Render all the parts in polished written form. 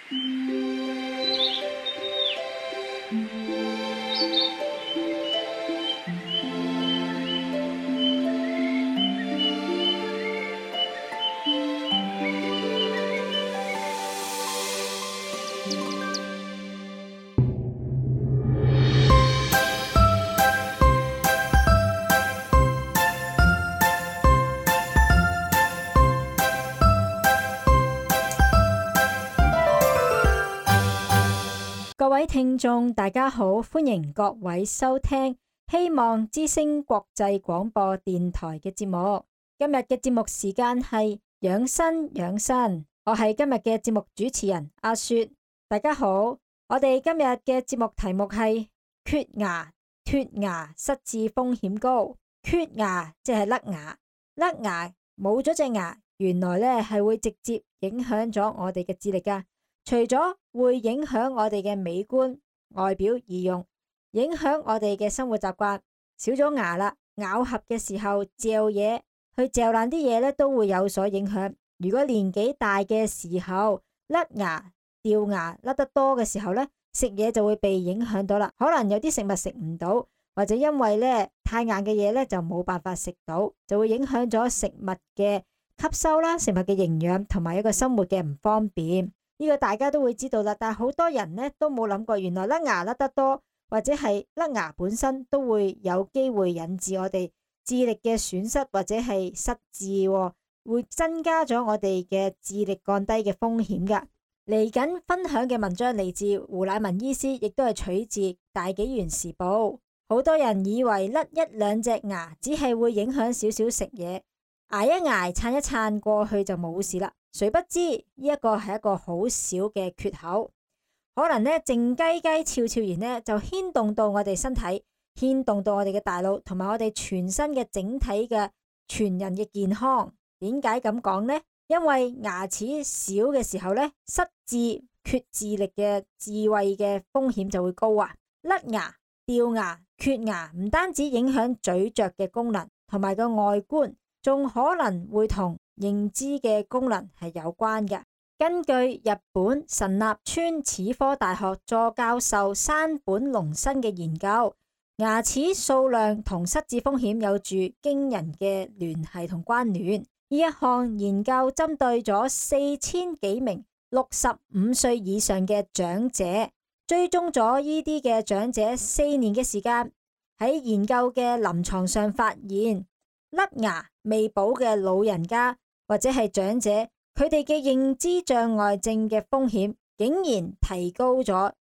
各位聽眾，大家好，歡迎各位收聽希望之聲國際廣播電台嘅節目。今日嘅節目時間係養生養生，我係今日嘅節目主持人阿雪。大家好，我哋今日嘅節目題目係缺牙脫牙失智風險高。缺牙即係甩牙，甩牙冇咗隻牙，原來呢係會直接影響咗我哋嘅智力噶。除咗會影響我哋嘅美觀、外表儀容，影響我哋嘅生活習慣，少咗牙啦，咬合嘅時候嚼嘢，去嚼爛啲嘢咧，都會有所影響。如果年紀大嘅時候甩牙、掉牙甩得多嘅時候咧，食嘢就會被影響到啦。可能有啲食物食唔到，或者因為咧太硬嘅嘢咧就冇辦法食到，就會影響咗食物嘅吸收啦、食物嘅營養同埋一個生活嘅唔方便。呢個大家都會知道啦，但係好多人呢都冇諗過，原來甩牙甩得多，或者係甩牙本身都會有機會引致我哋智力嘅損失或者係失智，會增加咗我哋嘅智力降低嘅風險噶。嚟緊分享嘅文章嚟自胡乃文醫師，亦都係取自《大紀元時報》。好多人以為甩一兩隻牙只係會影響少少食嘢，捱一捱、撐一撐過去就冇事啦。誰不知呢一個係一個好小嘅缺口，可能呢靜雞雞悄悄然呢就牽動到我哋身體，牽動到我哋嘅大腦，同埋我哋全身嘅整體嘅全人嘅健康。點解咁講呢？因為牙齒少嘅時候呢，失智、缺智力嘅智慧嘅風險就會高啊！甩牙、掉牙、缺牙唔單止影響咀嚼嘅功能同埋個外觀，仲可能會同認知嘅功能係有關嘅。根據日本神立川齒科大學助教授山本龍生嘅研究，牙齒數量同失智風險有住驚人嘅聯繫同關聯。呢一項研究針對咗4000幾名65歲以上嘅長者，追蹤咗呢啲嘅長者4年嘅時間。喺研究嘅臨床上發現，甩牙未補嘅老人家或者係長者，佢哋嘅認知障礙症嘅風險竟然提高咗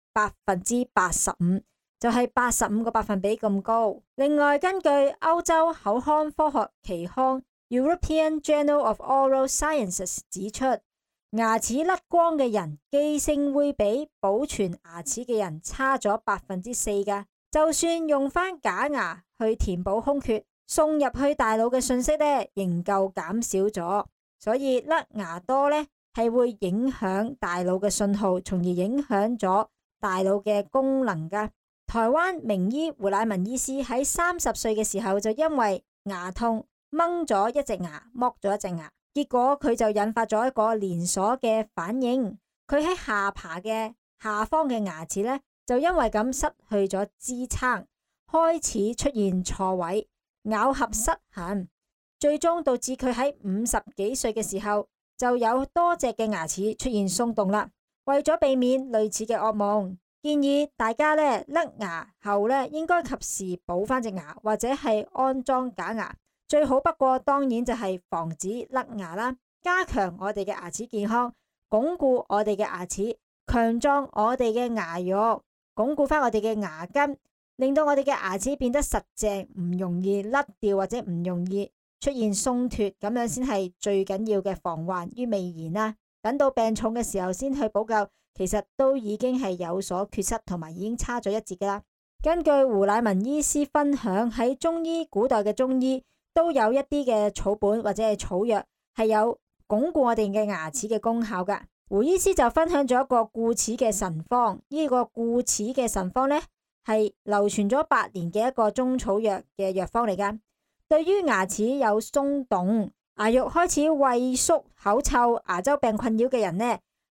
85%，就係85個百分比咁高。另外，根據歐洲口腔科學期刊 European Journal of Oral Sciences 指出，牙齒甩光嘅人記性會比保存牙齒嘅人差咗4%噶。就算用翻假牙去填補空缺，送入去大腦嘅信息呢，仍舊減少咗。所以甩牙多呢係會影響大腦嘅信號，從而影響咗大腦嘅功能噶。台灣名醫胡乃文醫師喺30歲嘅時候就因為牙痛掹咗一隻牙，剝咗一隻牙，結果佢就引發咗一個連鎖嘅反應。佢喺下巴嘅下方嘅牙齒呢，就因為咁失去咗支撐，開始出現錯位，咬合失衡，最終導致佢喺50幾歲嘅時候就有多隻嘅牙齒出現鬆動啦。為咗避免類似嘅噩夢，建議大家呢甩牙後呢應該及時補翻隻牙，或者係安裝假牙。最好不過當然就係防止甩牙啦，加強我哋嘅牙齒健康，鞏固我哋嘅牙齒，強壯我哋嘅牙肉，鞏固翻我哋嘅牙根，令到我哋嘅牙齒變得實淨，唔容易甩掉或者唔容易出現鬆脫，咁樣先係最緊要嘅防患於未然啦。等到病重嘅時候先去補救，其實都已經係有所缺失，同埋已經差咗一截噶啦。根據胡乃文醫師分享，喺中醫古代嘅中醫都有一啲嘅草本或者係草藥係有鞏固我哋嘅牙齒嘅功效噶。胡醫師就分享咗一個固齒嘅神方，呢個固齒嘅神方呢，係流傳咗8年嘅一個中草藥嘅藥方嚟噶。對於牙齒有鬆動、牙肉開始畏縮、口臭、牙周病困擾嘅人呢，呢一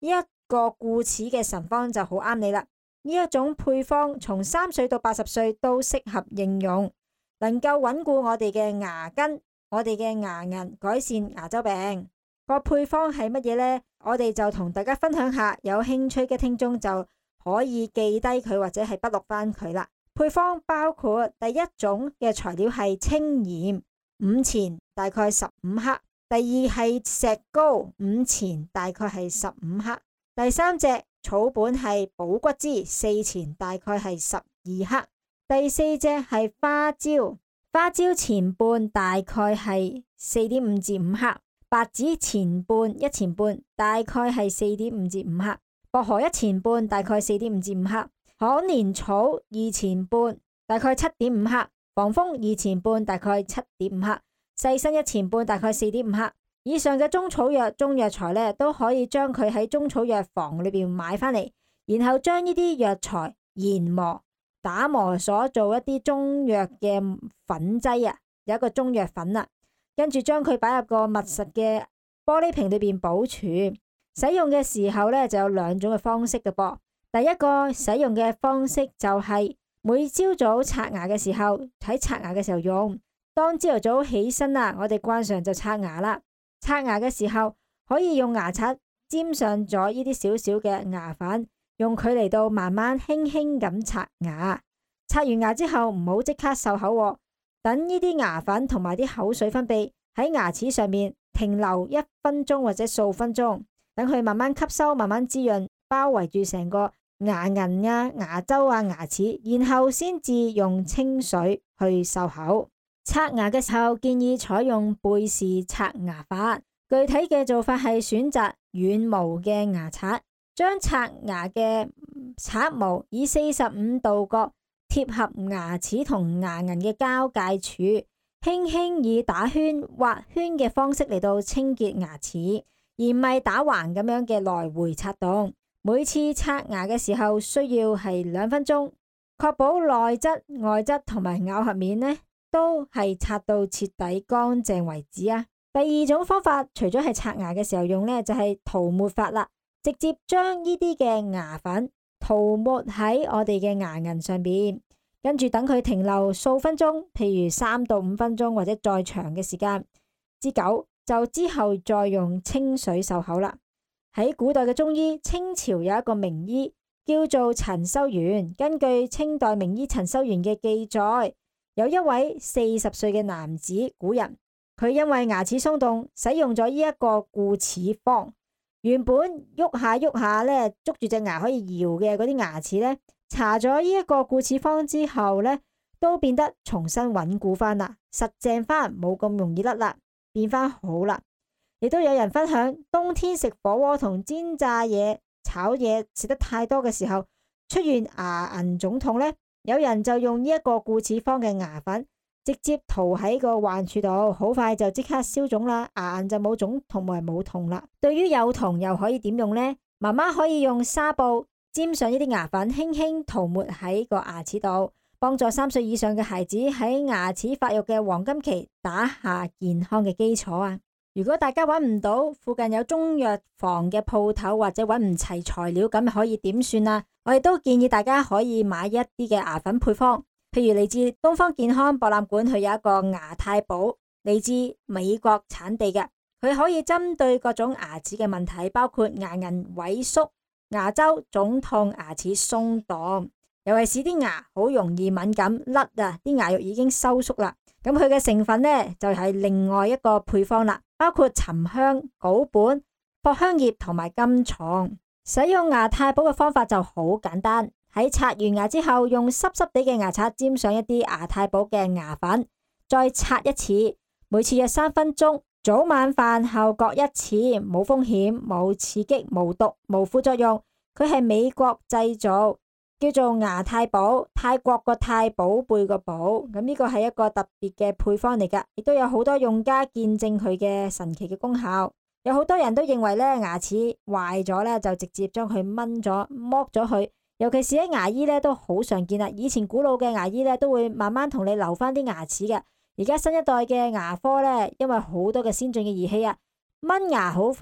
個固齒嘅神方就好啱你啦。呢一種配方從3歲到80歲都適合應用，能夠穩固我哋嘅牙根、我哋嘅牙齦，改善牙周病。個配方係乜嘢呢？我哋就同大家分享下，有興趣嘅聽眾就可以記低佢或者係筆錄翻佢啦。配方包括第一種嘅材料係清鹽5錢，大概15克；第二係石膏5錢，大概係15克；第三隻草本係補骨脂4錢，大概係12克；第四隻係花椒，花椒錢半，大概係4.5至5克；白芷錢半1錢半，大概係4.5至5克；薄荷1錢半，大概4.5至5克；可蓮草2錢半，大概7.5克；防風2錢半，大概7.5克；細辛1錢半，大概4.5克。以上嘅中草藥、中藥材呢，都可以將佢喺中草藥房裏邊買翻嚟，然後將呢啲藥材研磨、打磨所做一啲中藥嘅粉劑啊，有一個中藥粉啦，跟住將佢擺入個密實嘅玻璃瓶裏邊保存。使用嘅時候呢，就有2種嘅方式嘅噃。第一個使用嘅方式就係每朝早刷牙嘅時候，喺刷牙嘅時候用。當朝頭早起身啦，我哋慣常就刷牙啦。刷牙嘅時候可以用牙刷沾上咗呢啲少少嘅牙粉，用佢嚟到慢慢輕輕咁刷牙。刷完牙之後唔好即刻漱口喎，等呢啲牙粉同埋啲口水分泌喺牙齒上面停留1分鐘或者數分鐘，等佢慢慢吸收、慢慢滋潤，包圍住成個牙齦啊、牙周啊、牙齒，然後先至用清水去漱口。刷牙嘅時候建議採用貝氏刷牙法，具體嘅做法係選擇軟毛嘅牙刷，將刷牙嘅刷毛以45度角貼合牙齒同牙齦嘅交界處，輕輕以打圈、畫圈嘅方式嚟到清潔牙齒，而唔係打橫咁樣嘅來回刷動。每次刷牙嘅時候需要係2分鐘，確保內側、外側同埋咬合面呢都係刷到徹底乾淨為止啊！第二種方法，除咗係刷牙嘅時候用呢，就係塗抹法啦。直接將呢啲嘅牙粉塗抹喺我哋嘅牙齦上邊，跟住等佢停留數分鐘，譬如3到5分鐘或者再長嘅時間之久，就之後再用清水漱口啦。喺古代嘅中醫，清朝有一個名醫叫做陳修元。根據清代名醫陳修元嘅記載，有一位40歲嘅男子古人，佢因為牙齒鬆動，使用咗呢一個固齒方。原本喐下喐下咧，捉住隻牙可以搖嘅嗰啲牙齒咧，搽咗呢一個固齒方之後咧，都變得重新穩固翻啦，實淨翻，冇咁容易甩啦，變翻好啦。亦都有人分享，冬天食火鍋同煎炸嘢、炒嘢食得太多嘅時候，出現牙齦腫痛咧，有人就用呢一個固齒方嘅牙粉，直接塗喺個患處度，好快就即刻消腫啦，牙齦就冇腫同埋冇痛啦。對於有銅又可以點用呢？媽媽可以用紗布沾上呢啲牙粉，輕輕塗抹喺個牙齒度，幫助3歲以上嘅孩子喺牙齒發育嘅黃金期打下健康嘅基礎啊！如果大家揾唔到附近有中藥房嘅鋪頭，或者揾唔齊材料，咁可以點算啊？我亦都建議大家可以買一啲嘅牙粉配方，譬如嚟自東方健康博覽館，佢有一個牙太保，嚟自美國產地嘅，佢可以針對各種牙齒嘅問題，包括牙齦萎縮、牙周腫痛、牙齒鬆動，尤其是啲牙好容易敏感甩啊，啲牙肉已經收縮啦。咁佢嘅成分呢，就係另外一個配方啦，包括沉香、蘅本、藿香葉同埋甘草。使用牙太保嘅方法就好簡單，喺刷完牙之後，用濕濕地嘅牙刷沾上一啲牙太保嘅牙粉，再刷一次，每次約3分鐘，早晚飯後各一次，冇風險、冇刺激、冇毒、冇副作用。佢係美國製造，叫做牙太保，泰國個泰，寶貝個寶。咁呢個係一個特別嘅配方嚟噶，亦都有好多用家見證佢嘅神奇嘅功效。有好多人都認為咧，牙齒壞咗咧，就直接將佢掹咗、剝咗佢。尤其是喺牙醫咧都好常見啦。以前古老嘅牙醫咧都會慢慢同你留翻啲牙齒嘅。而家新一代嘅牙科咧，因為好多嘅先進嘅儀器啊，掹牙好快，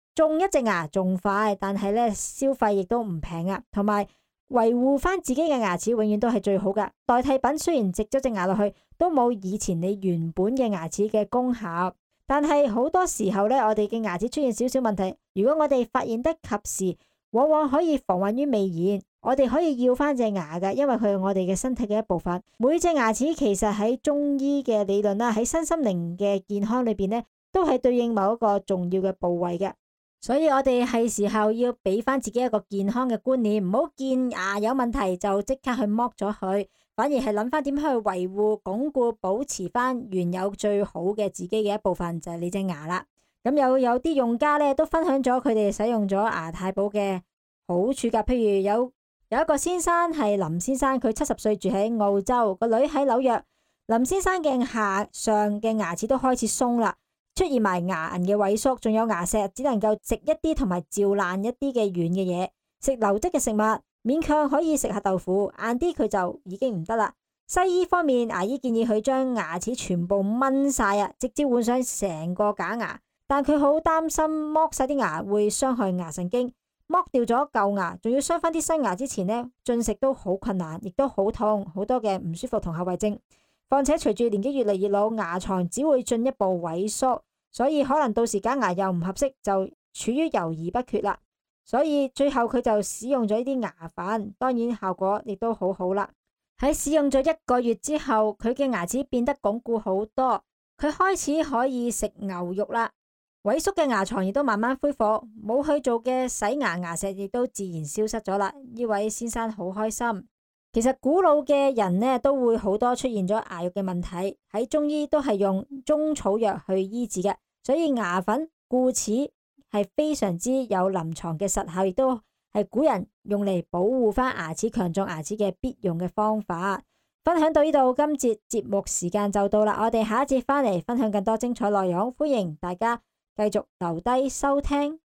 種一隻牙仲快，但係咧消費亦都唔平啊，同埋維護翻自己嘅牙齒永遠都係最好噶。代替品雖然植咗隻牙落去，都冇以前你原本嘅牙齒嘅功效。但係好多時候咧，我哋嘅牙齒出現少少問題，如果我哋發現得及時，往往可以防患於未然。我哋可以要翻隻牙噶，因為佢係我哋嘅身體嘅一部分。每隻牙齒其實喺中醫嘅理論啦，喺身心靈嘅健康裏邊咧，都係對應某一個重要嘅部位嘅。所以我哋係時候要俾翻自己一個健康嘅觀念，唔好見牙有問題就即刻去剝咗佢，反而係諗翻點樣去維護、鞏固、保持翻原有最好嘅自己嘅一部分，就係你隻牙啦。咁有啲用家咧都分享咗佢哋使用咗牙太保嘅好處噶，譬如有一個先生係林先生，佢70歲住喺澳洲，個女喺紐約。林先生嘅下上嘅牙齒都開始鬆啦，出現埋牙齦嘅萎縮，仲有牙石，只能夠食一啲同埋嚼爛一啲嘅軟嘅嘢，食流質嘅食物，勉強可以食下豆腐，硬啲佢就已經唔得啦。西醫方面，牙醫建議佢將牙齒全部掹晒啊，直接換上成個假牙，但佢好擔心剝晒啲牙會傷害牙神經。剝掉咗舊牙，仲要鑲翻啲新牙之前呢，進食都好困難，亦都好痛，好多嘅唔舒服同後遺症。況且隨住年紀越嚟越老，牙床只會進一步萎縮，所以可能到時假牙又唔合適，就處於猶豫不決啦。所以最後佢就使用咗呢啲牙粉，當然效果亦都好好啦。喺使用咗1個月之後，佢嘅牙齒變得鞏固好多，佢開始可以食牛肉啦。萎縮嘅牙床亦都慢慢恢復，冇去做嘅洗牙石亦都自然消失咗啦。呢位先生好開心。其實古老嘅人呢都會好多出現咗牙肉嘅問題，喺中醫都係用中草藥去醫治嘅，所以牙粉故此係非常之有臨床嘅實效，亦都係古人用嚟保護翻牙齒、強壯牙齒嘅必用嘅方法。分享到呢度，今節節目時間就到啦，我哋下一節翻嚟分享更多精彩內容，歡迎大家繼續留低收聽。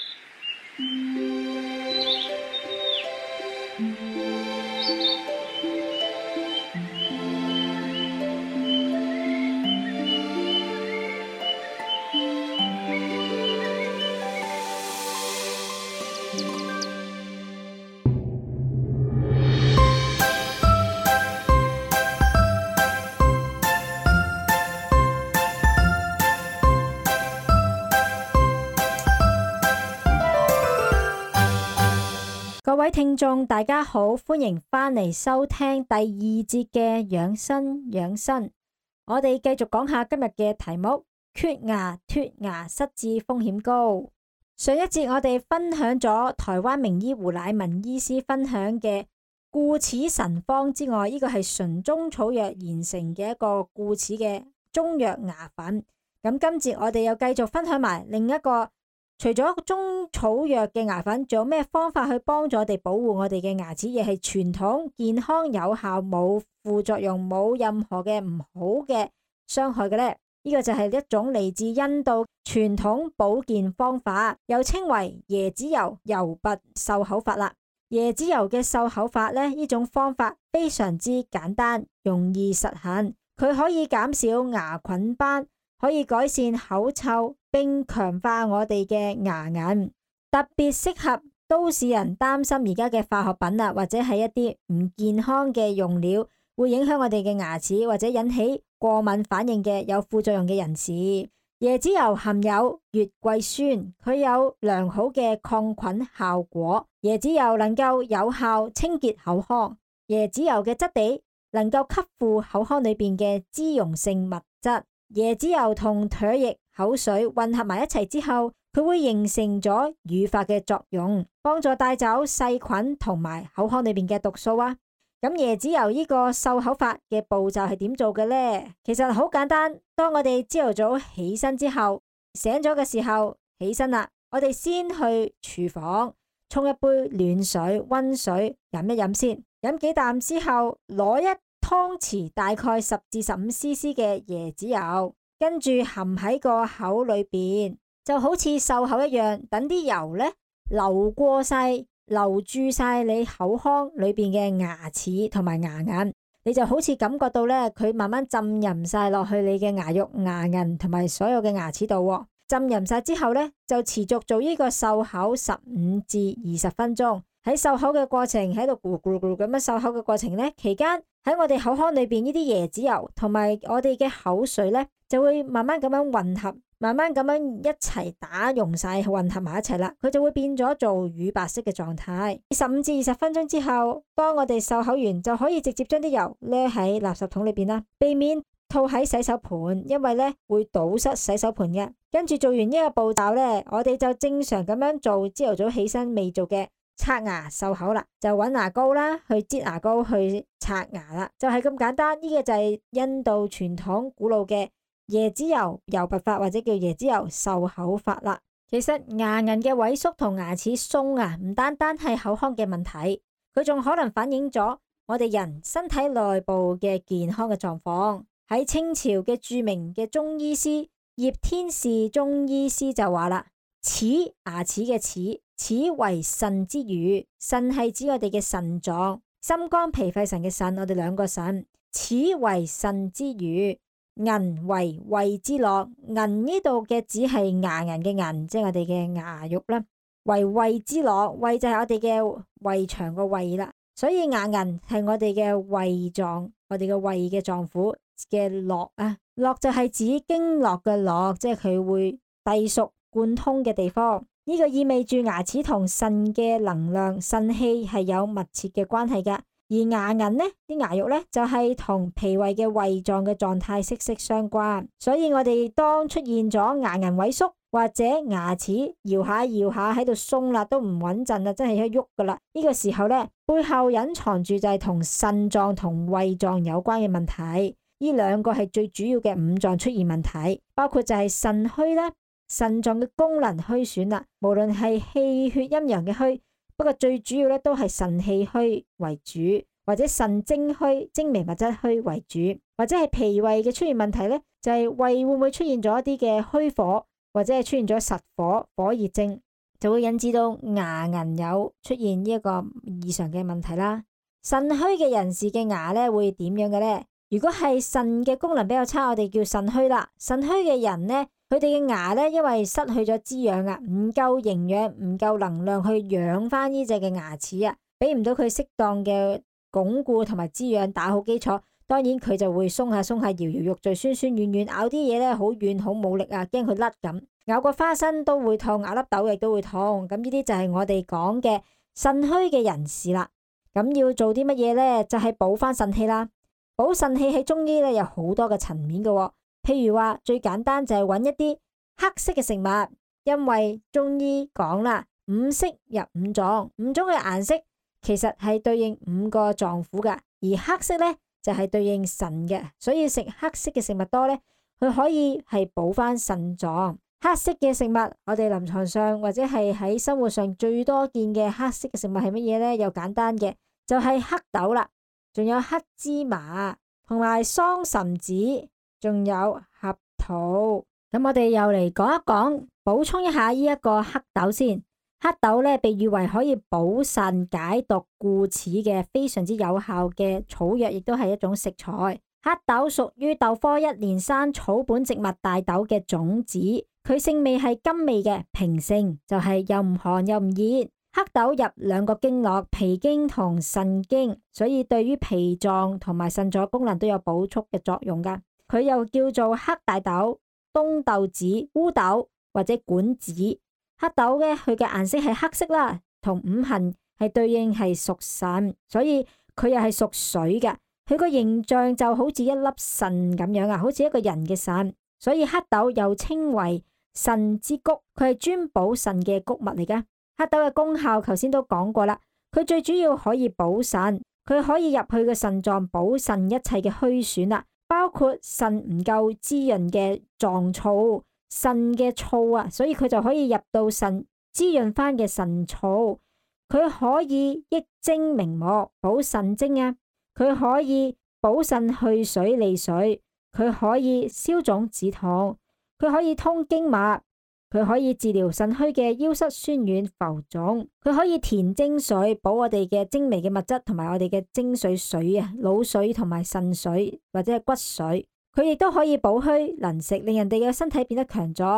各位聽眾大家好，歡迎翻嚟收聽第2節嘅養生養生。我哋繼續講下今日嘅題目：缺牙脫牙失智風險高。上一節我哋分享咗台灣名醫胡乃文醫師分享嘅固齒神方之外，呢個係純中草藥研成嘅一個固齒嘅中藥牙粉。咁今節我哋又繼續分享埋另一個。除咗中草藥嘅牙粉，仲有咩方法去幫助我哋保護我哋嘅牙齒，亦係傳統、健康、有效、冇副作用、冇任何嘅唔好嘅傷害嘅呢？呢個就係一種嚟自印度傳統保健方法，又稱為椰子油油拔漱口法啦。椰子油嘅漱口法呢，呢種方法非常之簡單，容易實行，佢可以減少牙菌斑，可以改善口臭，並強化我哋嘅牙齦，特別適合都市人擔心而家嘅化學品或者係一啲唔健康嘅用料會影響我哋嘅牙齒，或者引起過敏反應嘅有副作用嘅人士。椰子油含有月桂酸，佢有良好嘅抗菌效果。椰子油能夠有效清潔口腔，椰子油嘅質地能夠吸附口腔裏邊嘅脂溶性物質。椰子油同唾液、口水混合埋一齊之後，佢會形成咗乳化嘅作用，幫助帶走細菌同埋口腔裏邊嘅毒素啊。咁椰子油呢個漱口法嘅步驟係點做嘅呢？其實好簡單，當我哋朝頭早起身之後，醒咗嘅時候起身啦，我哋先去廚房沖一杯暖水、溫水飲一飲先，飲幾啖之後攞一湯匙大概10至15cc 嘅椰子油，跟住含喺個口裏邊，就好似漱口一樣，等啲油呢流過晒、流注晒你口腔裏邊嘅牙齒同埋牙齦，你就好似感覺到呢，佢慢慢浸淫晒落去你嘅牙肉、牙齦同埋所有嘅牙齒度。 浸勻晒之後呢，就持續做呢個漱口15至20分鐘。喺漱口嘅過程，喺度咕嚕咕嚕咁樣漱口嘅過程呢，期間喺我哋口腔裏邊呢啲椰子油同埋我哋嘅口水呢，就會慢慢咁樣混合，慢慢咁樣一齊打溶晒，混合埋一齊啦，佢就會變咗做乳白色嘅狀態。15至20分鐘之後，當我哋漱口完，就可以直接將啲油孭喺垃圾桶裏邊啦，避免吐喺洗手盤，因為呢會堵塞洗手盤嘅。跟住做完呢個步驟呢，我哋就正常咁樣做朝頭早起身未做嘅刷牙漱口啦，就揾牙膏啦，去擠牙膏去刷牙啦，就係咁簡單。呢個就係印度傳統古老嘅椰子油油拔法，或者叫椰子油漱口法啦。其實牙齦嘅萎縮同牙齒鬆啊，唔單單係口腔嘅問題，佢仲可能反映咗我哋人身體內部嘅健康嘅狀況。喺清朝嘅著名嘅中醫師葉天士中醫師就話啦：齒，牙齒嘅齒，齒為腎之乳，腎係指我哋嘅腎臟，心肝脾肺腎嘅腎，我哋兩個腎。齒為腎之乳，齦為胃之樂。齦呢度嘅只係牙齦嘅齦，即係我哋嘅牙肉啦。為胃之樂，胃就係我哋嘅胃腸個胃啦，所以牙齦係我哋嘅胃臟，我哋嘅胃嘅臟腑嘅絡啊。絡就係指經絡嘅絡，即係佢會隸屬貫通嘅地方。呢個意味住牙齒同腎嘅能量、腎氣係有密切嘅關係噶。而牙齦呢，啲牙肉呢，就係同脾胃嘅胃臟嘅狀態息息相關。所以我哋當出現咗牙齦萎縮，或者牙齒搖下搖下喺度鬆啦，都唔穩陣啦，真係一喐噶啦。呢個時候呢，背後隱藏住就係同腎臟同胃臟有關嘅問題。呢兩個係最主要嘅五臟出現問題，包括就係腎虛啦，腎臟嘅功能虛損啦，無論係氣血陰陽嘅虛，不過最主要咧都係腎氣虛為主，或者腎精虛、精微物質虛為主，或者係脾胃嘅出現問題咧，就係胃會唔會出現咗一啲嘅虛火，或者係出現咗實火、火熱症，就會引致到牙齦有出現呢一個異常嘅問題啦。腎虛嘅人士嘅牙咧會點樣嘅咧？如果係腎嘅功能比較差，我哋叫腎虛啦。腎虛嘅人呢，佢哋嘅牙呢，因為失去咗滋養啊，唔夠營養，唔夠能量去養翻呢隻嘅牙齒啊，俾唔到佢適當嘅鞏固同埋滋養，打好基礎，當然佢就會鬆下鬆下，搖搖欲墜，酸酸軟軟，咬啲嘢呢，好軟好冇力啊，驚佢甩咁，咬個花生都會痛，咬粒豆亦都會痛。咁呢啲就係我哋講嘅腎虛嘅人士啦。咁要做啲乜嘢呢？就係補翻腎氣啦。補腎氣喺中醫咧有好多嘅層面嘅喎，譬如話最簡單就係揾一啲黑色嘅食物，因為中醫講啦，五色入五臟，五種嘅顏色其實係對應五個臟腑噶，而黑色咧就係對應腎嘅，所以食黑色嘅食物多咧，佢可以係補翻腎臟。黑色嘅食物，我哋臨床上或者係喺生活上最多見嘅黑色嘅食物係乜嘢咧？又簡單嘅就係黑豆啦。仲有黑芝麻，同埋桑葚子，仲有合桃。咁我哋又嚟講一講，補充一下呢一個黑豆先。黑豆咧被譽為可以補腎解毒固齒嘅非常之有效嘅草藥，亦都係一種食材。黑豆屬於豆科一年生草本植物大豆嘅種子，佢性味係甘味嘅，平性，就係又唔寒又唔熱。黑豆入兩個經絡，脾經同腎經，所以對於脾臟同埋腎臟功能都有補促嘅作用噶。佢又叫做黑大豆、冬豆子、烏豆或者管子。黑豆嘅佢嘅顏色係黑色啦，同五行係對應係屬腎，所以佢又係屬水嘅。佢個形象就好似一粒腎咁樣啊，好似一個人嘅腎，所以黑豆又稱為腎之谷，佢係專補腎嘅谷物嚟噶。黑豆嘅功效，頭先都講過啦。佢最主要可以補腎，佢可以入去個腎臟補腎一切嘅虛損啦，包括腎唔夠滋潤嘅臟燥、腎嘅燥啊，所以佢就可以入到腎滋潤翻嘅腎燥。佢可以益精明目，補腎精啊。佢可以補腎去水利水，佢可以消腫止痛，佢可以通經脈。佢可以治療腎虛嘅腰膝酸軟浮腫，佢可以填精髓，補我哋嘅精微嘅物質同埋我哋嘅精髓水啊，腦髓同埋腎水或者係骨髓。佢亦都可以補虛能食，令人哋嘅身體變得強壯。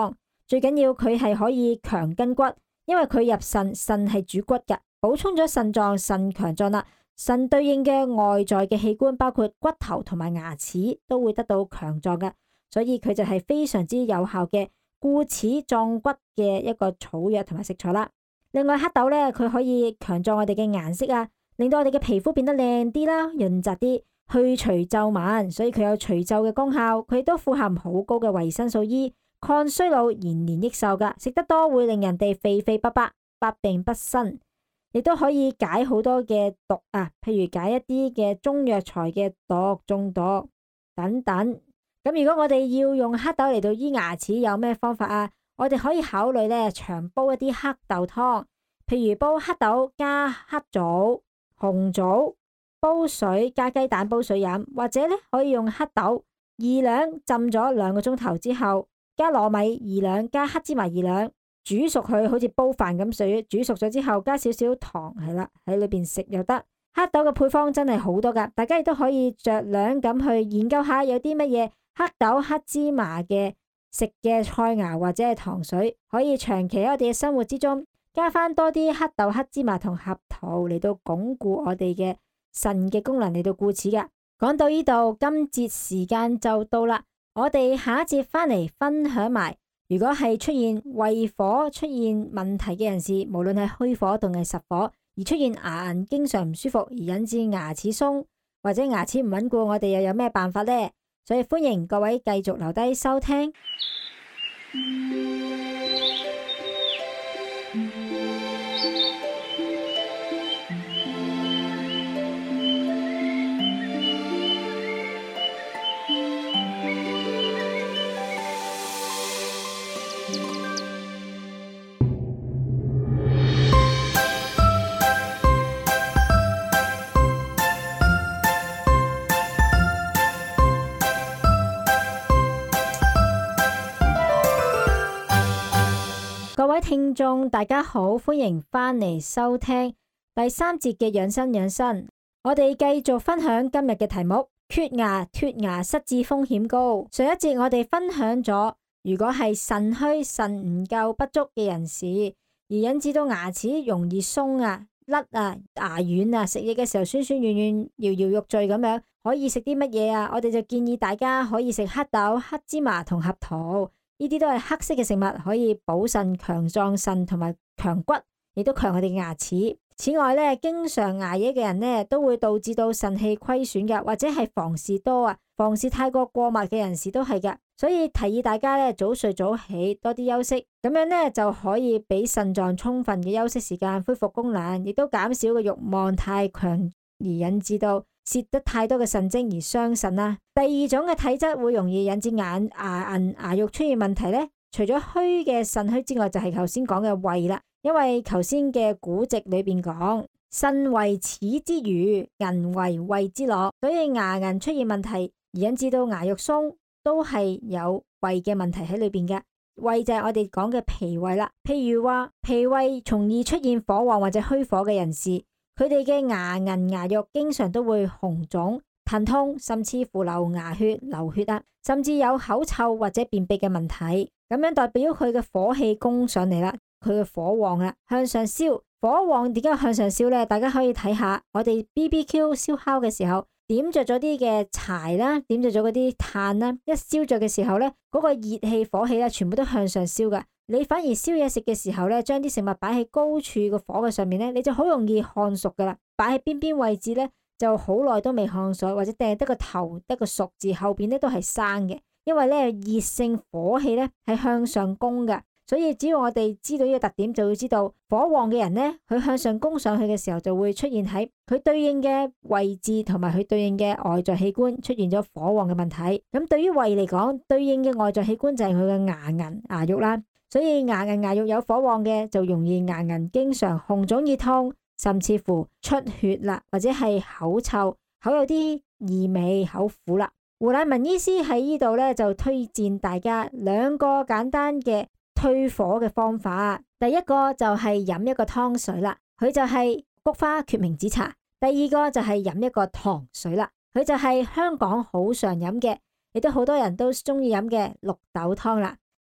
最緊要佢係可以強筋骨，因為佢入腎，腎係主骨㗎，補充咗腎臟，腎強壯啦。腎對應嘅外在嘅器官，包括骨頭同埋牙齒，都會得到強壯嘅，所以佢就係非常之有效嘅固齒壯骨嘅一個草藥同埋食材啦。另外黑豆咧，佢可以強壯我哋嘅顏色啊，令到我哋嘅皮膚變得靚啲啦，潤澤啲，去除皺紋，所以佢有除皺嘅功效。佢亦都富含好高嘅維生素 E， 抗衰老，延年益壽噶。食得多會令人哋肥肥白白，百病不生，亦都可以解好多嘅毒啊，譬如解一啲嘅中藥材嘅毒、中毒等等。咁如果我哋要用黑豆嚟到醫牙齒，有咩方法啊？我哋可以考慮咧，長煲一啲黑豆湯，譬如煲黑豆加黑棗、紅棗，煲水加雞蛋煲水飲，或者咧可以用黑豆2兩浸咗2個鐘頭之後，加糯米2兩，加黑芝麻2兩，煮熟佢，好似煲飯咁水，煮熟咗之後加少少糖，係啦，喺裏邊食又得。黑豆嘅配方真係好多噶，大家亦都可以酌量咁去研究下有啲乜嘢黑豆、黑芝麻嘅食嘅菜肴或者係糖水，可以長期喺我哋嘅生活之中加翻多啲黑豆、黑芝麻同合桃嚟到鞏固我哋嘅腎嘅功能嚟到固齒噶。講到呢度，今節時間就到啦，我哋下一節翻嚟分享埋，如果係出現胃火出現問題嘅人士，無論係虛火定係實火，而出現牙齦經常唔舒服而引致牙齒鬆或者牙齒唔穩固，我哋又有咩辦法呢？所以歡迎各位繼續留低收聽。各位聽眾大家好，歡迎翻嚟收聽第3節嘅養生養生。我哋繼續分享今日嘅題目：缺牙脫牙失智風險高。上一節我哋分享咗，如果係腎虛、腎唔夠不足嘅人士，而引致到牙齒容易鬆啊、甩啊、牙軟啊，食嘢嘅時候酸酸軟軟、搖搖欲墜咁樣，可以食啲乜嘢啊？我哋就建議大家可以食黑豆、黑芝麻同合桃。呢啲都係黑色嘅食物，可以補腎、強壯腎同埋強骨，亦都強我哋嘅牙齒。此外咧，經常捱夜嘅人咧，都會導致到腎氣虧損嘅，或者係房事多啊，房事太過密嘅人士都係嘅。所以提議大家咧，早睡早起，多啲休息，咁樣咧就可以俾腎臟充分嘅休息時間，恢復功能，亦都減少個慾望太強而引致到攝得太多嘅腎精而傷腎啦。第二種嘅體質會容易引致牙齦、牙肉出現問題咧，除咗虛嘅腎虛之外，就係頭先講嘅胃啦。因為頭先嘅古籍裏邊講，腎為齒之餘，齦為胃之樂，所以牙齦出現問題而引致到牙肉鬆，都係有胃嘅問題喺裏邊嘅。胃就係我哋講嘅脾胃啦。譬如話脾胃從易出現火旺或者虛火嘅人士，佢哋嘅牙齦牙肉經常都會紅腫、疼痛，甚至乎流牙血、流血啊，甚至有口臭或者便秘嘅問題。咁樣代表佢嘅火氣攻上嚟啦，佢嘅火旺啦，向上燒。火旺點解向上燒呢？大家可以睇下我哋 BBQ 燒烤嘅時候，點着咗啲嘅柴啦，點着咗嗰啲炭啦，一燒着嘅時候呢，嗰個熱氣火氣咧，全部都向上燒噶。你反而燒嘢食嘅時候咧，將啲食物擺喺高處個火嘅上面咧，你就好容易看熟噶啦。擺喺邊邊位置咧，就好耐都未看熟，或者掟得個頭得個熟字，後邊咧都係生嘅。因為咧熱性火氣咧係向上攻噶，所以只要我哋知道呢個特點，就會知道火旺嘅人咧，佢向上攻上去嘅時候，就會出現喺佢對應嘅位置同埋佢對應嘅外在器官出現咗火旺嘅問題。咁對於胃嚟講，對應嘅外在器官就係佢嘅牙齦、牙肉啦。所以牙齦、牙肉有火旺嘅，就容易牙齦經常紅腫熱痛，甚至乎出血啦，或者係口臭、口有啲異味、口苦啦。胡乃文醫師喺呢度咧就推薦大家2個簡單嘅退火嘅方法。第一個就係飲一個湯水啦，佢就係菊花決明子茶。第二個就係飲一個糖水啦，佢就係香港好常飲嘅，亦都好多人都中意飲嘅綠豆湯啦。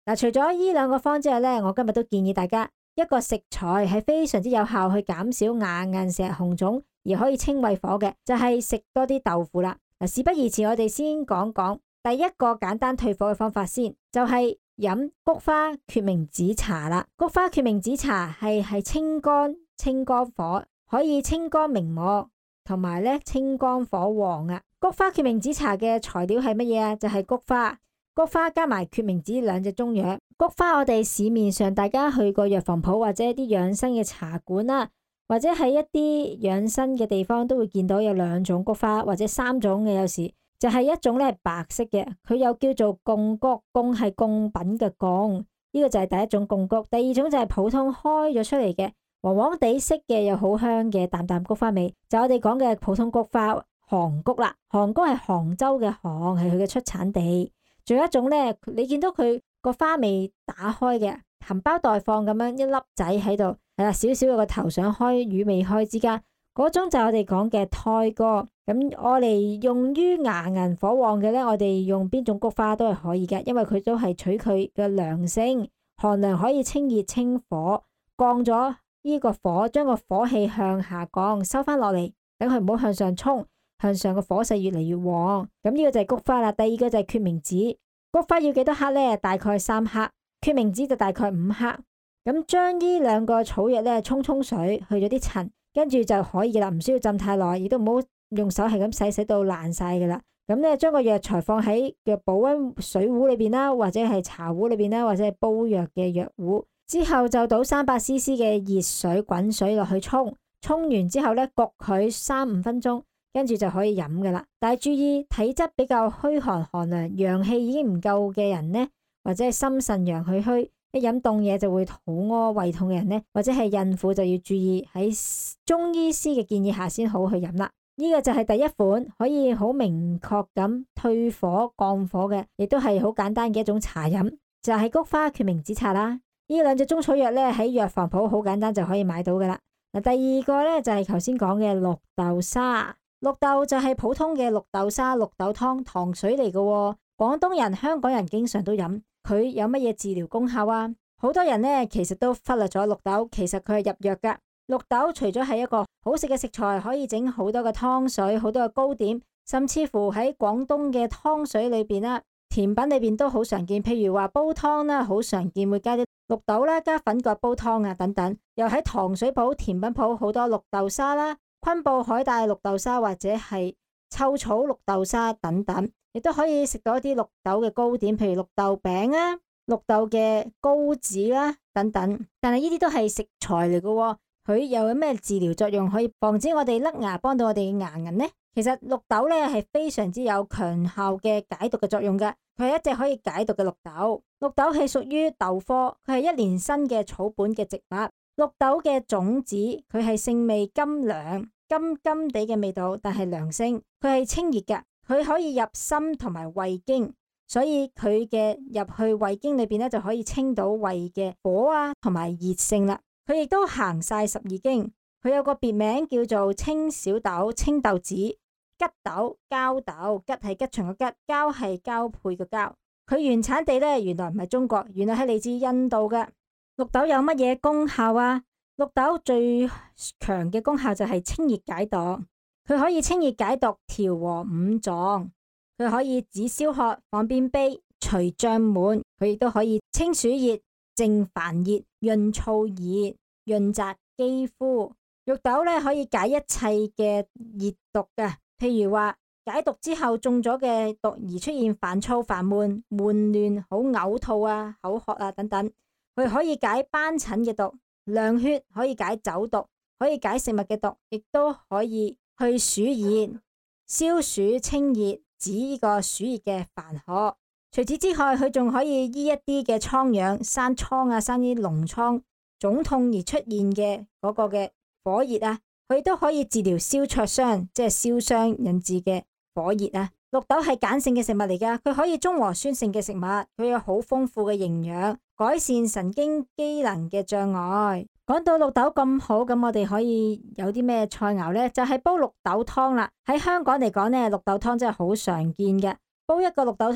嗱，除咗呢兩個方之外呢，我今日都建議大家一個食材係非常之有效去減少牙齦、成日紅腫而可以清胃火嘅，就係食多啲豆腐啦。嗱，事不宜遲，我哋先講講第一個簡單退火嘅方法先，就係飲菊花決明子茶啦。菊花決明子茶係清肝清火，可以清肝明目，同埋咧清肝火旺啊。菊花決明子茶嘅材料係乜嘢啊？就係菊花加埋決明子兩隻中藥。菊花我哋市面上大家去過藥房鋪或者一啲養生嘅茶館啦，或者喺一啲養生嘅地方都會見到有兩種菊花或者三種嘅，有時就係一種咧白色嘅，佢又叫做貢菊，貢係貢品嘅貢，呢個就係第一種貢菊。第二種就係普通開咗出嚟嘅黃黃地色嘅又好香嘅淡淡菊花味，就我哋講嘅普通菊花杭菊啦。杭菊係杭州嘅杭，係佢嘅出產地。仲有一種咧，你見到佢個花未打開嘅，含苞待放咁樣一粒仔喺度，係啦，少少有個頭想開與未開之間，嗰種就係我哋講嘅胎哥。咁我哋用於牙齦火旺嘅咧，我哋用邊種菊花都係可以嘅，因為佢都係取佢嘅涼性，寒涼可以清熱清火，降咗呢個火，將個火氣向下降，收翻落嚟，等佢唔好向上衝。向上個火勢越嚟越旺，咁呢個就係菊花啦。第二個就係決明子，菊花要幾多克呢？大概3克，決明子就大概5克。咁將呢兩個草藥咧沖水，去咗啲塵，跟住就可以嘅啦，唔需要浸太耐，亦都唔好用手係咁洗到爛晒嘅啦。咁咧將個藥材放喺嘅保溫水壺裏邊啦，或者係茶壺裏邊啦，或者係煲藥嘅藥壺，之後就倒300cc 嘅熱水滾水落去沖完之後咧焗佢3-5分鐘。跟住就可以飲噶啦，但係注意體質比較虛寒寒涼，陽氣已經唔夠嘅人呢，或者係心腎陽氣虛，一飲凍嘢就會肚屙胃痛嘅人呢，或者係孕婦就要注意喺中醫師嘅建議下先好去飲啦。呢個就係第一款可以好明確咁退火降火嘅，亦都係好簡單嘅一種茶飲，就係菊花決明子茶啦。呢兩隻中草藥咧喺藥房鋪好簡單就可以買到噶啦。嗱，第二個咧就係頭先講嘅綠豆沙。綠豆就係普通嘅綠豆沙、綠豆湯、糖水嚟嘅喎。廣東人、香港人經常都飲。佢有乜嘢治療功效啊？好多人呢其實都忽略咗綠豆，其實佢係入藥噶。綠豆除咗係一個好食嘅食材，可以整好多嘅湯水、好多嘅糕點，甚至乎喺廣東嘅湯水裏邊啦、甜品裏邊都好常見。譬如話煲湯啦，好常見會加啲綠豆啦，加粉葛煲湯啊等等。又喺糖水鋪、甜品鋪好多綠豆沙啦。昆布海帶綠豆沙或者係臭草綠豆沙等等，亦都可以食到一啲綠豆嘅糕點，譬如綠豆餅啊、綠豆嘅糕子啦等等。但係呢啲都係食材嚟嘅喎，佢又有咩治療作用，可以防止我哋甩牙，幫到我哋嘅牙齦呢？其實綠豆咧係非常之有強效嘅解毒嘅作用嘅，佢係一隻可以解毒嘅綠豆。綠豆係屬於豆科，佢係一年生嘅草本嘅植物。綠豆嘅種子，佢係性味甘涼，甘甘地嘅味道，但係涼性，佢係清熱嘅，佢可以入心同埋胃經，所以佢嘅入去胃經裏邊咧就可以清到胃嘅火啊同埋熱性啦。佢亦都行晒12經，佢有個別名叫做青小豆、青豆子、桔豆、膠豆，桔係吉祥嘅桔，交係交配嘅交。佢原產地咧原來唔係中國，原來係嚟自印度嘅。綠豆有乜嘢功效啊？綠豆最強嘅功效就係清熱解毒，佢可以清熱解毒、調和五臟，佢可以止消渴、防便秘、除脹悶，佢亦都可以清暑熱、淨煩熱、潤燥熱、潤澤肌膚。綠豆咧可以解一切嘅熱毒嘅，譬如話解毒之後中咗嘅毒而出現煩躁、煩悶、悶亂、好嘔吐啊、口渴啊等等。佢可以解斑疹嘅毒，涼血可以解酒毒，可以解食物嘅毒，亦都可以去暑熱、消暑清熱、止呢個暑熱嘅煩渴。除此之外，佢仲可以醫一啲嘅瘡瘍、生瘡啊、生啲膿瘡、腫痛而出現嘅嗰個嘅火熱啊，佢都可以治療燒灼傷，即係燒傷引致嘅火熱啊。綠豆係鹼性嘅食物嚟噶，佢可以中和酸性嘅食物，佢有好豐富嘅營養，改善神經機能嘅障礙。講到綠豆咁好，咁我哋可以有啲咩菜肴呢？就係煲綠豆湯啦。喺香港嚟講呢，綠豆湯真係好常見嘅。煲一個綠豆湯，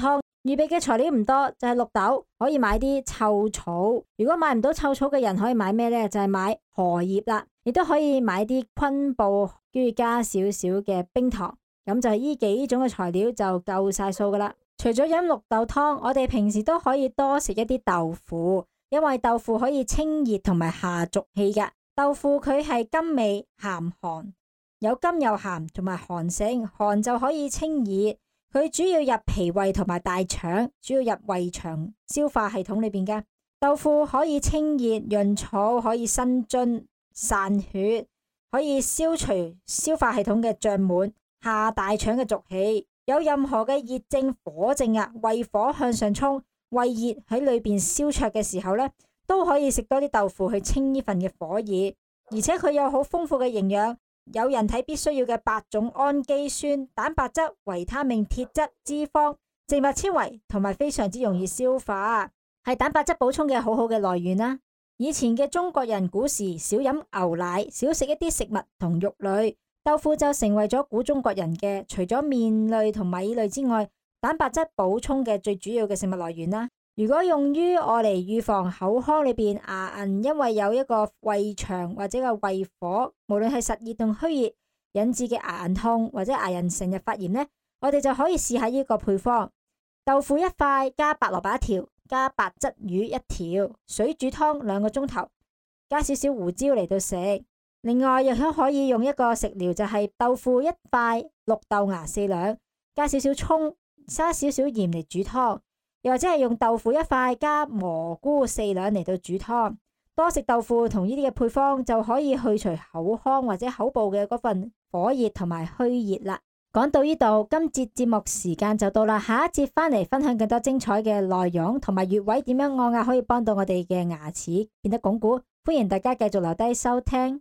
預備嘅材料唔多，就係綠豆，可以買啲臭草。如果買唔到臭草嘅人，可以買咩呢？就係買荷葉啦，亦都可以買啲昆布，跟住加少少嘅冰糖。咁就係呢幾種嘅材料就夠晒數噶啦。除咗飲綠豆湯，我哋平時都可以多食一啲豆腐，因為豆腐可以清熱同埋下濁氣噶。豆腐佢係甘味鹹寒，有甘有鹹同埋寒性，寒就可以清熱。佢主要入脾胃同埋大腸，主要入胃腸消化系統裏邊嘅。豆腐可以清熱潤燥，可以生津散血，可以消除消化系統嘅脹滿，下大腸嘅濁氣。有任何嘅熱症、火症啊，胃火向上衝，胃熱喺裏邊燒灼嘅時候呢，都可以食多啲豆腐去清呢份嘅火熱，而且佢有好豐富嘅營養。有人體必須要嘅8種氨基酸、蛋白質、維他命、鐵質、脂肪、植物纖維，同埋非常之容易消化，係蛋白質補充嘅好好嘅來源啦。以前嘅中國人古時少飲牛奶，少食一啲食物同肉類，豆腐就成為咗古中國人嘅除咗麵類同米類之外，蛋白質補充嘅最主要嘅食物來源啦。如果用於我嚟預防口腔裏邊牙齦因為有一個胃腸或者個胃火，無論係實熱同虛熱引致嘅牙齦痛或者牙齦成日發炎呢，我哋就可以試下呢個配方：豆腐1塊加白蘿蔔1條，加白質魚1條，水煮湯2個鐘頭，加少少胡椒嚟到食。另外亦都可以用一個食療，就係豆腐1塊，綠豆芽4兩，加少少蔥，加少少鹽嚟煮湯。又或者係用豆腐1塊加蘑菇4兩嚟到煮湯。多食豆腐同呢啲嘅配方就可以去除口腔或者口部嘅嗰份火熱同埋虛熱啦。講到呢度，今節節目時間就到啦。下一節翻嚟分享更多精彩嘅內容，同埋穴位點樣按壓可以幫到我哋嘅牙齒變得鞏固。歡迎大家繼續留低收聽。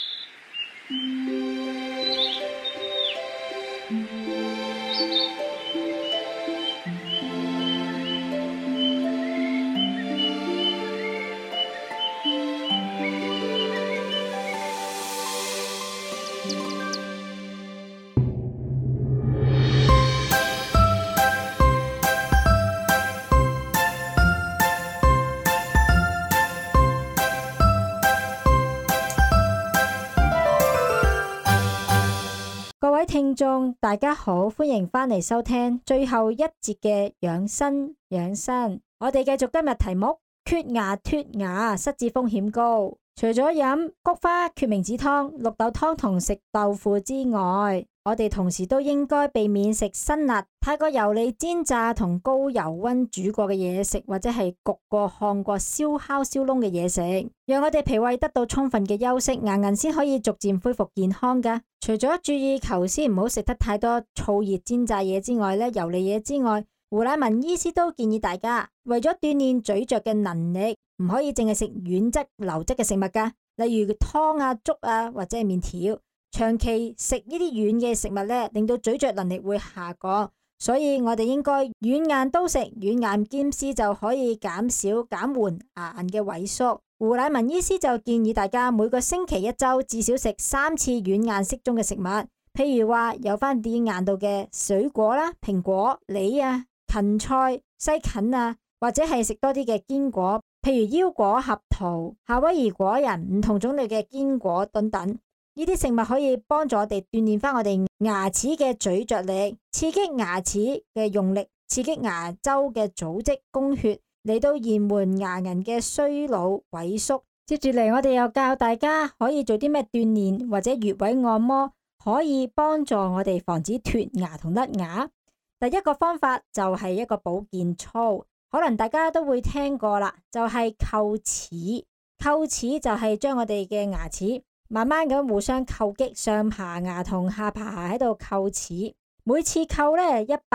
各位聽眾大家好，歡迎翻嚟收聽最後一節嘅養生養生。我哋繼續今日題目：缺牙脫牙，失智風險高。除咗飲菊花決明子湯、綠豆湯同食豆腐之外，我哋同時都應該避免食辛辣、太過油膩煎炸同高油溫煮過嘅嘢食，或者係焗過、烘過、燒烤、燒燶嘅嘢食，讓我哋脾胃得到充分嘅休息，牙齦先可以逐漸恢復健康噶。除咗注意頭先唔好食得太多燥熱煎炸嘢之外呢，油膩嘢之外，胡乃文醫師都建議大家為咗鍛煉咀嚼嘅能力，唔可以淨係食軟質流質嘅食物噶，例如湯啊、粥啊或者係麵條。長期食呢啲軟嘅食物呢，令到咀嚼能力會下降，所以我哋應該軟硬都食，軟硬兼施就可以減緩牙齦嘅萎縮。胡乃文醫師就建議大家每個星期1周至少食3次軟硬適中嘅食物，譬如話有翻啲硬度嘅水果啦，蘋果、梨啊、芹菜、西芹啊，或者係食多啲嘅堅果，譬如腰果、合桃、夏威夷果仁、唔同種類嘅堅果等等。呢啲食物可以幫助我哋鍛煉翻我哋牙齒嘅咀嚼力，刺激牙齒嘅用力，刺激牙周嘅組織供血，嚟到延緩牙齦嘅衰老萎縮。接住嚟，我哋又教大家可以做啲咩鍛煉或者穴位按摩，可以幫助我哋防止脫牙同甩牙。第一個方法就係一個保健操，可能大家都會聽過啦，就係叩齒。叩齒就係將我哋嘅牙齒慢慢咁互相叩擊，上排牙同下排牙喺度叩齒，每次叩呢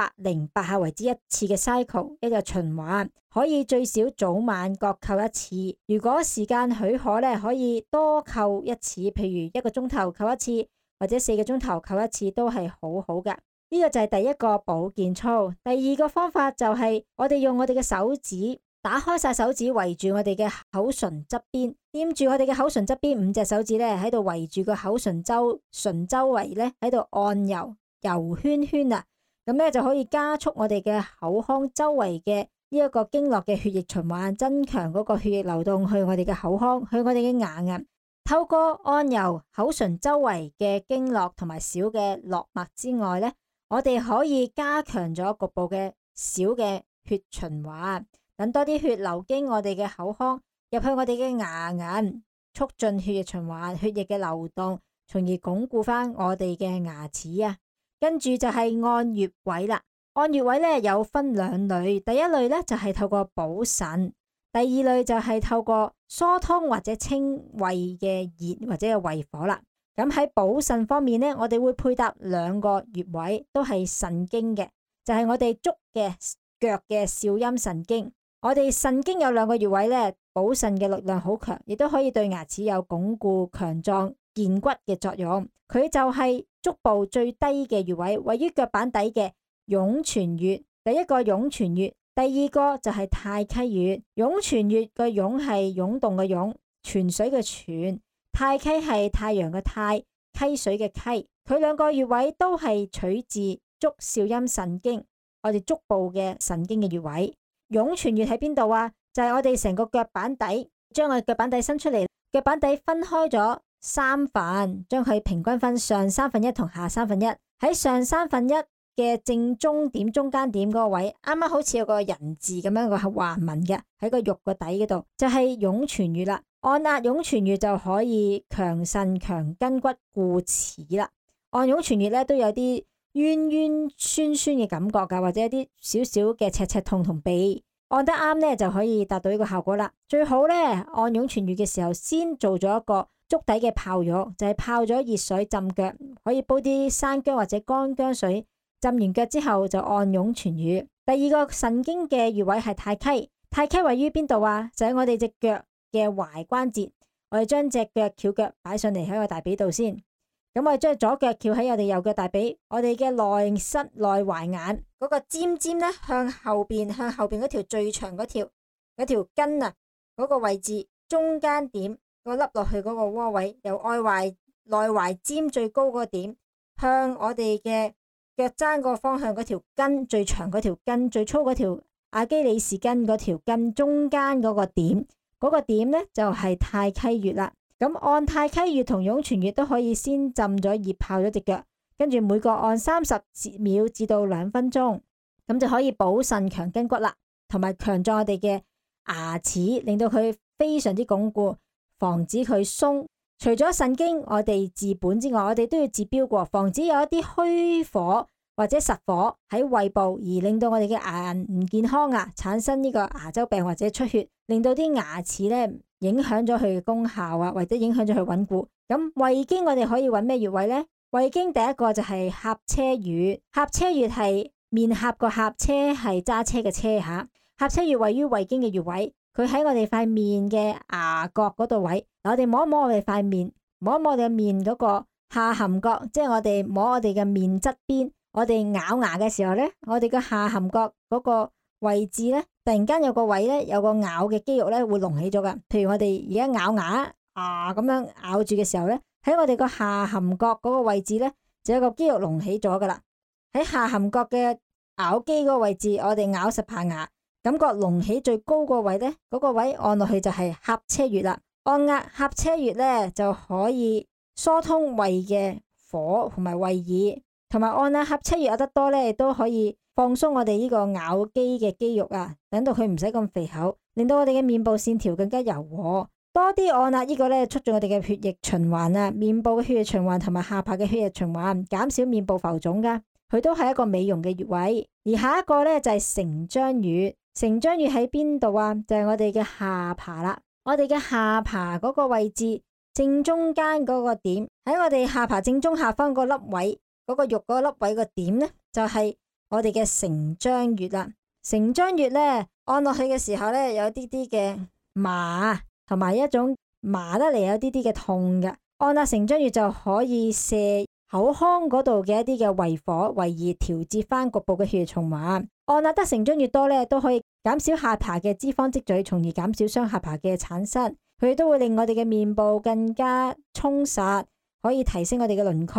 108下為之一次嘅 cycle， 一個循環，可以最少早晚各叩一次。如果時間許可呢，可以多叩一次，譬如1個鐘頭叩一次，或者4個鐘頭叩一次都係好好噶。呢個就係第一個保健操。第二個方法就係我哋用我哋嘅手指打開晒手指，圍住我哋嘅口唇側邊，掂住我哋嘅口唇側邊5隻手指咧，喺度圍住個口唇周圍咧，喺度按揉圈圈啊， 咁咧就可以加速我哋嘅口腔周圍嘅呢一個經絡嘅血液循環，增強嗰個血液流動去我哋嘅口腔，去我哋嘅牙齦。透過按揉口唇周圍嘅經絡同埋小嘅絡脈之外咧，我哋可以加強咗局部嘅小嘅血循環，等多啲血流經我哋嘅口腔入去我哋嘅牙齦，促進血液循環、血液嘅流動，從而鞏固翻我哋嘅牙齒啊。跟住就係按穴位啦。按穴位咧有分兩類，第一類咧就係透過補腎，第二類就係透過疏通或者清胃嘅熱或者嘅胃火啦。咁喺補腎方面咧，我哋會配搭兩個穴位，都係腎經嘅，就係我哋足嘅腳嘅少陰腎經。我哋腎經有兩個穴位咧，補腎嘅力量好強，亦都可以對牙齒有鞏固、強壯、健骨嘅作用。佢就係足部最低嘅穴位，位於腳板底嘅湧泉穴。第一個湧泉穴，第二個就係太溪穴。湧泉穴嘅湧係湧動嘅湧，泉水嘅泉，太溪係太陽嘅太，溪水嘅溪。佢兩個穴位都係取自足少陰腎經，我哋足部嘅腎經嘅穴位。湧泉穴喺邊度啊？就係我哋成個腳板底，將我哋腳板底伸出嚟，腳板底分開咗三份，將佢平均分上1/3同下1/3。喺上1/3嘅正中點、中間點嗰個位，啱啱好似有個人字咁樣個橫紋嘅喺個肉個底嗰度，就係湧泉穴啦。按壓湧泉穴就可以強腎、強筋骨、固齒啦。按湧泉穴咧都有啲冤冤酸酸嘅感覺噶，或者一啲少少嘅赤赤痛同痹，按得啱咧就可以達到呢個效果啦。最好咧按湧泉穴嘅時候，先做咗一個足底嘅泡浴，就係泡咗熱水浸腳，可以煲啲生薑或者乾薑水，浸完腳之後就按湧泉穴。第二個腎經嘅穴位係太溪，太溪位於邊度啊？就喺我哋隻腳嘅踝關節。我哋將隻腳翹腳擺上嚟喺個大髀度先。咁我哋將左腳翹喺我哋右腳大髀，我哋嘅內膝內踝眼嗰個尖尖咧向後邊嗰條最長嗰條筋啊，嗰個位置中間點個凹落去嗰個窩位，由外踝內踝尖最高嗰個點向我哋嘅腳踭個方向嗰條筋最長嗰條筋最粗嗰條阿基里士筋嗰條筋中間嗰個點，嗰個點咧就係太溪穴啦。咁按太溪穴同湧泉穴都可以先浸咗熱泡咗隻腳，跟住每個按30秒至到2分鐘，咁就可以補腎強筋骨啦，同埋強壯我哋嘅牙齒，令到佢非常之鞏固，防止佢鬆。除咗腎經我哋治本之外，我哋都要治標過，防止有一啲虛火或者實火喺胃部而令到我哋嘅牙齦唔健康啊，產生呢個牙周病或者出血，令到啲牙齒咧影響咗佢嘅功效啊，或者影響咗佢穩固。咁胃經我哋可以揾咩穴位呢？胃經第一個就係頰車穴，頰車穴係面頰個頰，車係揸車嘅車吓。頰車穴位於胃經嘅穴位，佢喺我哋塊面嘅牙角嗰度位。我哋摸一摸我哋塊面，摸一摸我哋嘅面嗰個下頜角，即係我哋摸我哋嘅面側邊。我哋咬牙嘅時候咧，我哋嘅下頜角嗰個位置咧，突然間有個位咧，有個咬嘅肌肉咧會隆起咗噶。譬如我哋而家咬牙咁樣咬住嘅時候咧，喺我哋個下頜角嗰個位置咧，就有個肌肉隆起咗噶啦。喺下頜角嘅咬肌嗰個位置，我哋咬實排牙，感覺隆起最高個位咧，嗰個位按落去就係頰車穴啦。按壓頰車穴咧，就可以疏通胃嘅火同埋胃耳。同埋按壓頰車穴有得多咧，都可以放鬆我哋呢個咬肌嘅肌肉啊，等到佢唔使咁肥厚，令到我哋嘅面部線條更加柔和。多啲按壓呢個咧，促進我哋嘅血液循環啊，面部嘅血液循環同埋下巴嘅血液循環，減少面部浮腫噶。佢都係一個美容嘅穴位。而下一個咧就係承漿穴。承漿穴喺邊度啊？就係我哋嘅下巴啦。我哋嘅下巴嗰個位置正中間嗰個點，喺我哋下巴正中下方個粒位。嗰個肉嗰粒位個點咧，就係我哋嘅承漿穴啦。承漿穴咧，按落去嘅時候咧，有啲啲嘅麻，同埋一種麻得嚟有啲啲嘅痛嘅。按壓承漿穴就可以射口腔嗰度嘅一啲嘅胃火、胃熱，調節翻局部嘅血液循環。按壓得承漿穴多咧，都可以減少下巴嘅脂肪積聚，從而減少雙下巴嘅產生。佢都會令我哋嘅面部更加充實，可以提升我哋嘅輪廓。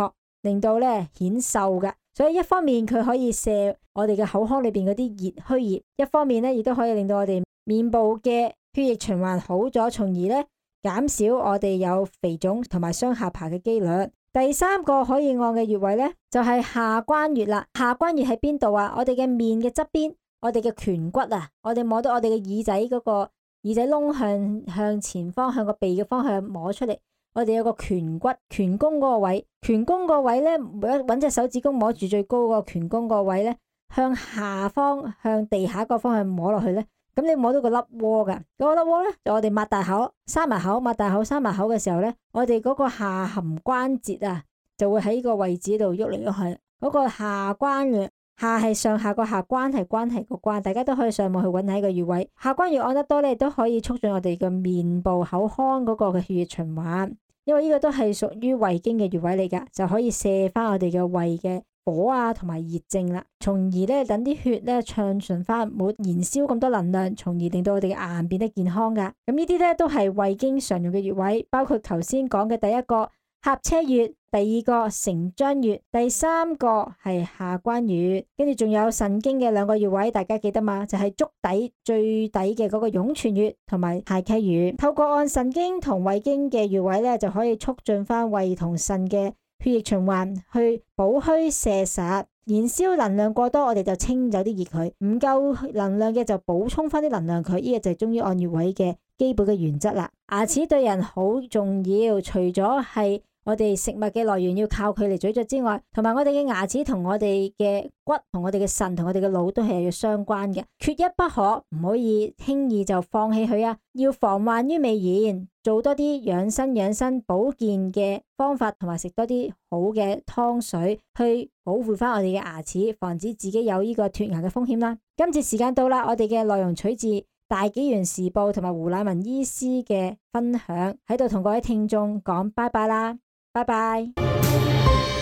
令到咧顯瘦噶。所以一方面佢可以射我哋嘅口腔裏邊嗰啲熱虛熱，一方面咧亦都可以令到我哋面部嘅血液循環好咗，從而咧減少我哋有肥腫同埋雙下巴嘅機率。第三個可以按嘅穴位咧就係下關穴啦。下關穴喺邊度啊？我哋嘅面嘅側邊，我哋嘅顴骨啊，我哋摸到我哋嘅耳仔嗰個耳仔窿向前方，向個鼻嘅方向摸出嚟。我哋有個顴骨、顴弓嗰個位，顴弓個位咧，搵隻手指公摸住最高個顴弓個位咧，向下方向地下個方向摸落去咧，咁你摸到個粒窩噶，嗰個粒窩咧就我哋擘大口、閂埋口、擘大口、閂埋口嘅時候咧，我哋嗰個下頷關節啊，就會喺個位置度喐嚟喐去。嗰個下關穴，下係上下個下，關係關係個關，大家都可以上網去搵下個穴位。下關穴按得多咧，都可以促進我哋嘅面部口腔嗰個嘅血液循環。因為呢個都係屬於胃經嘅穴位嚟噶，就可以瀉翻我哋嘅胃嘅火啊同埋熱症啦，從而咧等啲血咧暢順翻，冇燃燒咁多能量，從而令到我哋嘅眼變得健康噶。咁呢啲咧都係胃經常用嘅穴位，包括頭先講嘅第一個頰車穴，第二個承漿穴，第三個係下關穴，跟住仲有腎經嘅兩個穴位，大家記得嘛？就係足底最底嘅嗰個湧泉穴同埋太溪穴。透過按腎經同胃經嘅穴位咧，就可以促進翻胃同腎嘅血液循環，去補虛瀉實。燃燒能量過多，我哋就清走啲熱佢；唔夠能量嘅就補充翻啲能量佢。呢個就係中醫按穴位嘅基本嘅原則啦。牙齒對人好重要，除咗係我哋食物嘅來源要靠佢嚟咀嚼之外，同埋我哋嘅牙齒同我哋嘅骨同我哋嘅腎同我哋嘅腦都係有相關嘅，缺一不可，唔可以輕易就放棄佢啊！要防患於未然，做多啲養生保健嘅方法，同埋食多啲好嘅湯水，去保護翻我哋嘅牙齒，防止自己有呢個脫牙嘅風險啦。今次時間到啦，我哋嘅內容取自大紀元時報同埋胡乃文醫師嘅分享，喺度同各位聽眾講拜拜啦。拜拜。